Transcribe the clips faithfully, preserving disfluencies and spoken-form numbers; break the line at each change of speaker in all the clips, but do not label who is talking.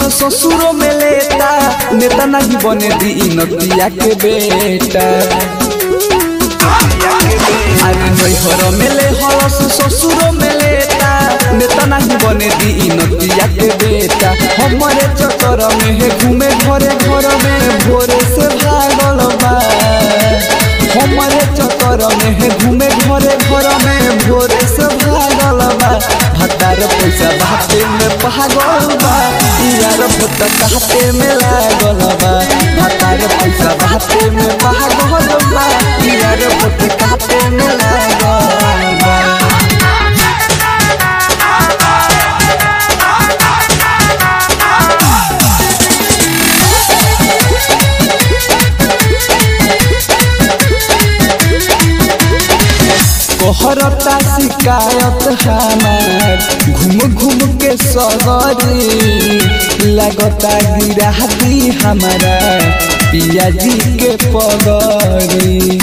ससुरो में लेता नेता नहीं बने दी नतिया के बेटा। अरे नैहर में ले हरस ससुरो में लेता नेता नहीं बने दी नतिया के बेटा। हमारे चक्कर में है घूमे घरे घर में भोरे से भागल बा। हमारे चक्कर में है घूमे घरे घर में भोरे से भागल बा। भतार पैसा बाटे में पागल बा यार भत्ता कहते में लागल बा। भतार पैसा बाटे में पागल बा यार भत्ता कहते में लागल बा। कहरता शिकायत हमार घूम घूम के सगरी लगता गिरा दी हमारा पिया जी के पगरी।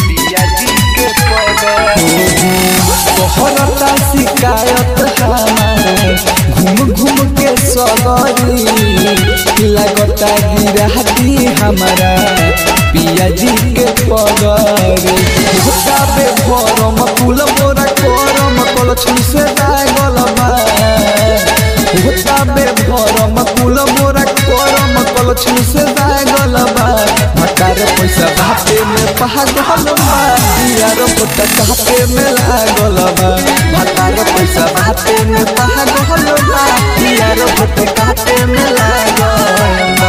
कहरता शिकायत हमार घूम घूम के सगरी लगता गिरा दी हमारा पिया जी के पगरी। बे भरम कुल मोरा करम कल छुसे लागल बा। बे भरम कुल मोरा करम कल छुसे लागल बा। भतार पैसा बाटे में पागल बा यार भत्ता कहते में लागल बा। भतार पैसा बाटे में पागल बा यार भत्ता कहते में लागल बा।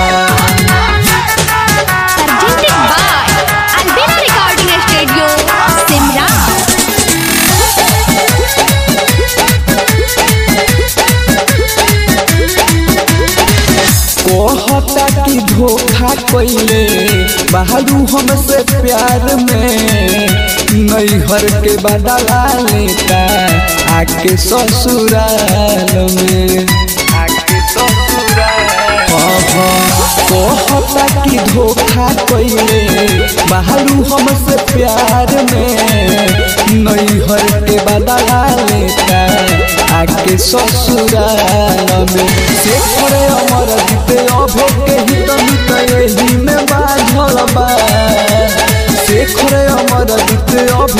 कहता कि धोखा कैले बहारू हमसे प्यार में नैहर के बदला लेता आके ससुराल में। कहता कि धोखा कैले बहारू हमसे प्यार में नैहर के बदला लेता आके ससुराल में। से करे अमर जीते अभो के हित मित यही में बाझल बा। से करे अमर जीते